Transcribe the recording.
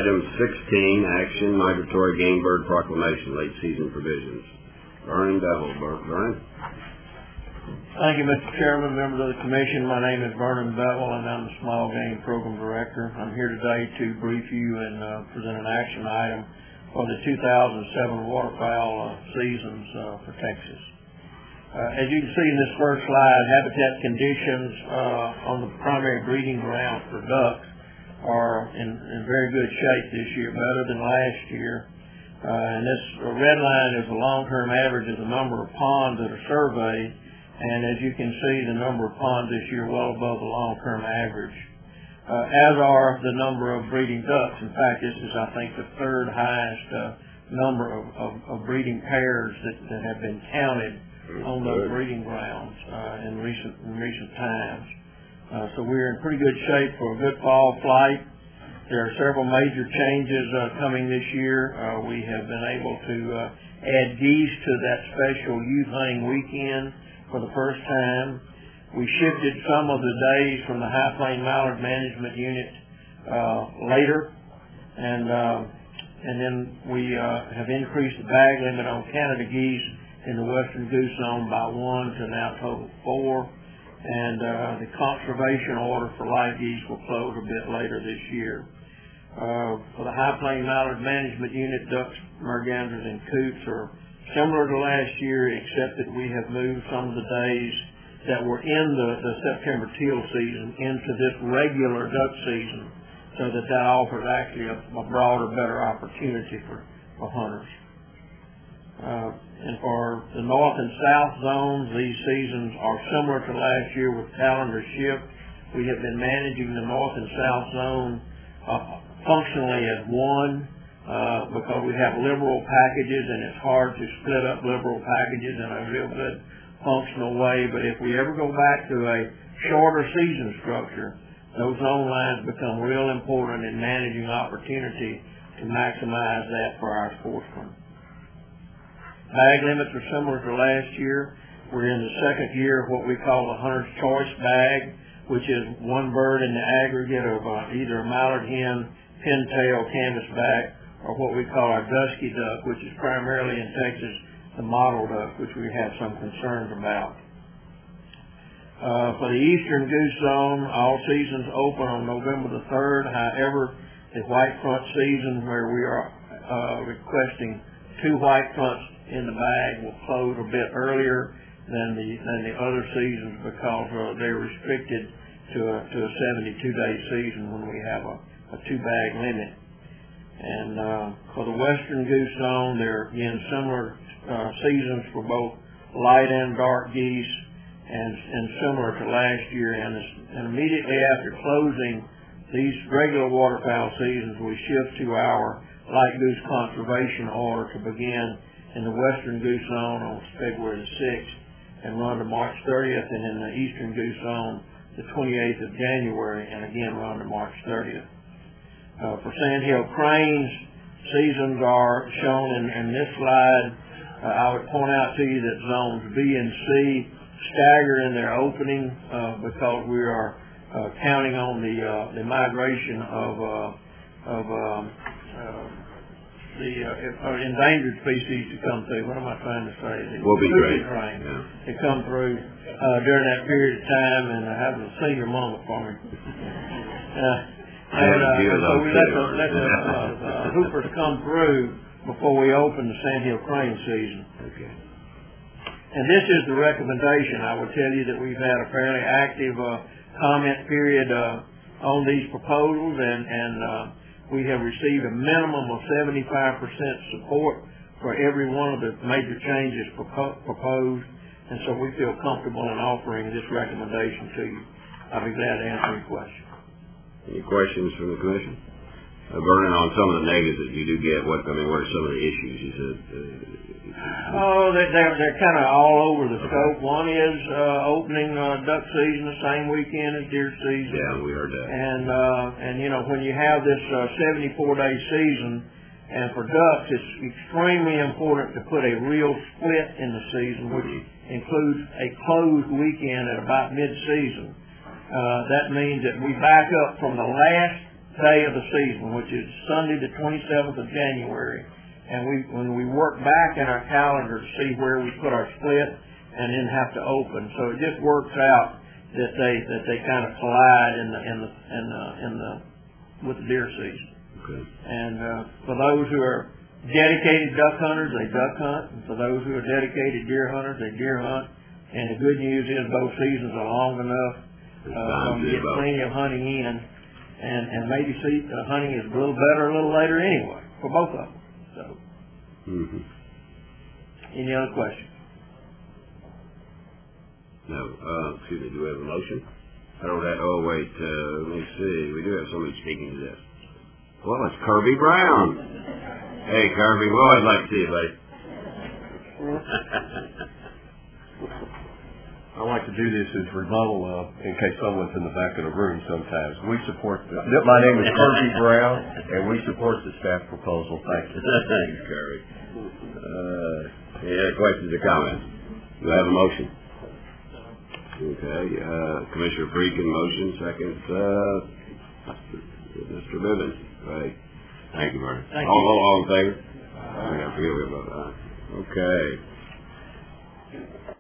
Item 16, Action Migratory Game Bird Proclamation, Late Season Provisions. Vernon Bevel. Vernon? Thank you, Mr. Chairman, members of the Commission. My name is Vernon Bevel, and I'm the Small Game Program Director. I'm here today to brief you and present an action item for the 2007 waterfowl seasons for Texas. As you can see in this first slide, habitat conditions on the primary breeding grounds for ducks are in very good shape this year, better than last year. And this red line is the long-term average of the number of ponds that are surveyed. And as you can see, the number of ponds this year well above the long-term average, as are the number of breeding ducks. In fact, this is, I think, the third highest number of breeding pairs that have been counted on those breeding grounds in recent times. So we're in pretty good shape for a good fall flight. There are several major changes coming this year. We have been able to add geese to that special youth hunting weekend for the first time. We shifted some of the days from the High Plain Mallard Management Unit later, and then we have increased the bag limit on Canada geese in the Western Goose Zone by 1 to now total 4. And the conservation order for live geese will close a bit later this year. For the High Plain Mallard Management Unit, ducks, mergansers, and coots are similar to last year, except that we have moved some of the days that were in the September teal season into this regular duck season, so that offers actually a broader, better opportunity for hunters. And for the north and south zones, these seasons are similar to last year with calendar shift. We have been managing the north and south zone functionally as one because we have liberal packages, and it's hard to split up liberal packages in a real good functional way. But if we ever go back to a shorter season structure, those zone lines become real important in managing opportunity to maximize that for our sportsmen. Bag limits are similar to last year. We're in the second year of what we call the Hunter's Choice bag, which is one bird in the aggregate of either a mallard hen, pintail, canvasback, or what we call our dusky duck, which is primarily in Texas the mottled duck, which we have some concerns about. For the Eastern Goose Zone, all seasons open on November the 3rd. However, the white front season, where we are requesting 2 white fronts in the bag, will close a bit earlier than the other seasons because they're restricted to a 72-day season when we have a 2-bag limit. And for the Western Goose Zone, there are again similar seasons for both light and dark geese, and similar to last year. And immediately after closing these regular waterfowl seasons, we shift to our light goose conservation order to begin in the Western Goose Zone on February the 6th and run to March 30th, and in the Eastern Goose Zone the 28th of January, and again run to March 30th. For sandhill cranes, seasons are shown in this slide. I would point out to you that zones B and C stagger in their opening because we are counting on the migration of the endangered species to come through. What am I trying to say? Will be great. To come through during that period of time, and have a senior moment for me. So we let the hoopers come through before we open the sandhill crane season. Okay. And this is the recommendation. I would tell you that we've had a fairly active comment period on these proposals, and we have received a minimum of 75% support for every one of the major changes proposed, and so we feel comfortable in offering this recommendation to you. I'll be glad to answer any questions. Any questions from the Commission? Vernon, on some of the negatives that you do get, what are some of the issues you said? They're kind of all over the scope. One is opening duck season the same weekend as deer season. Yeah, we heard that. And you know, when you have this 74-day season, and for ducks, it's extremely important to put a real split in the season, which includes a closed weekend at about mid-season. That means that we back up from the last day of the season, which is Sunday the 27th of January. And when we work back in our calendar to see where we put our split and then have to open, so it just works out that they kind of collide with the deer season. Okay. And for those who are dedicated duck hunters, they duck hunt, and for those who are dedicated deer hunters, they deer hunt. And the good news is both seasons are long enough to get plenty of hunting in, and maybe hunting is a little better a little later anyway for both of them. So, any other questions? No. Excuse me. Do we have a motion? I don't have. Oh wait. Let me see. We do have somebody speaking to this. Well, it's Kirby Brown. Hey, Kirby. We always like to see you, buddy. I like to do this as rebuttal in case someone's in the back of the room sometimes. My name is Kirby Brown, and we support the staff proposal. Thank you. Thanks, Kirby. Any other questions or comments? Do I have a motion? Okay. Commissioner Friedkin, motion. Second, Mr. Bibbins. Right. Thank you, Vernon. All in favor? I forget about that. Okay.